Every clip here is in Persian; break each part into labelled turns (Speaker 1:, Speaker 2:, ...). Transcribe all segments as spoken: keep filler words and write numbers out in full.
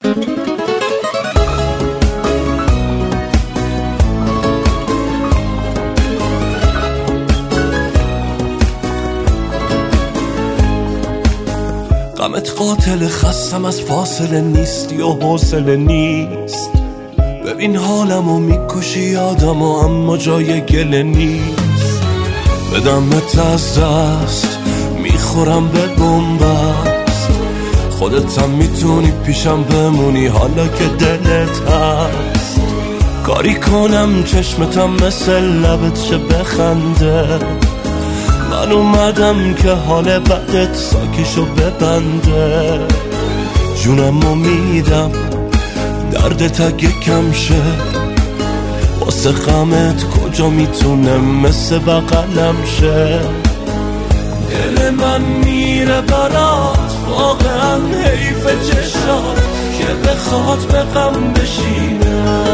Speaker 1: غمت قاتل، خستم از فاصله نیستی و حوصله نیست. ببین حالمو میکشی یادمو اما جای گله نیست. بدمت از دست میخورم به بنبست. خودتم میتونی پیشم بمونی حالا که دلت هست. کاری کنم چشمتم مثل لبت شه بخنده. من اومدم که حال بدت ساکشو ببنده. جونمو میدم دردت اگه کم شه. واسه غمت کجا میتونه مثل بغلم شه. دل من میره برات واقعا حیف چشات که بخواد به غم بشینه.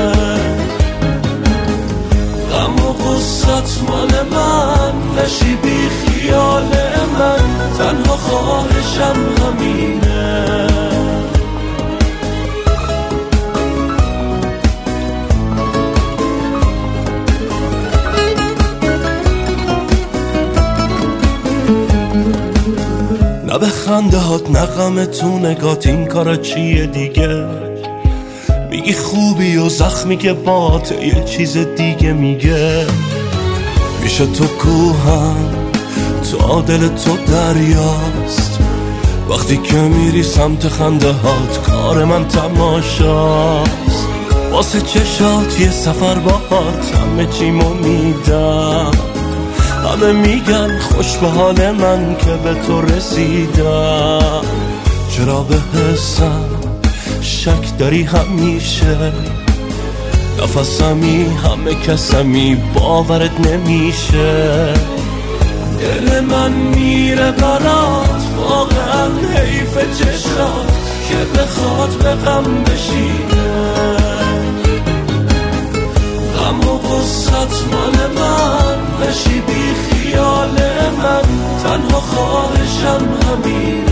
Speaker 1: غم و غصت مال من نشی بی خیال من. تنها خواهشم همینه. نه به خنده هات نه غم تو نگات، این کارا چیه دیگه؟ میگی خوبی و زخمی که بات یه چیز دیگه میگه. میشه تو کوهم تو دل تو دریاست. وقتی که میری سمت خنده هات کار من تماشاست. واسه چشات یه سفر باهات همه چیمو میدم. همه میگن خوش به حال من که به تو رسیدم. چرا به حسم شک داری همیشه؟ نفسمی همه کسمی باورت نمیشه. دل من میره برات واقعا حیف چشات که بخواد به غم بشینه. غم و غصت مال من نشی بی خیال من. تنها خواهشم همین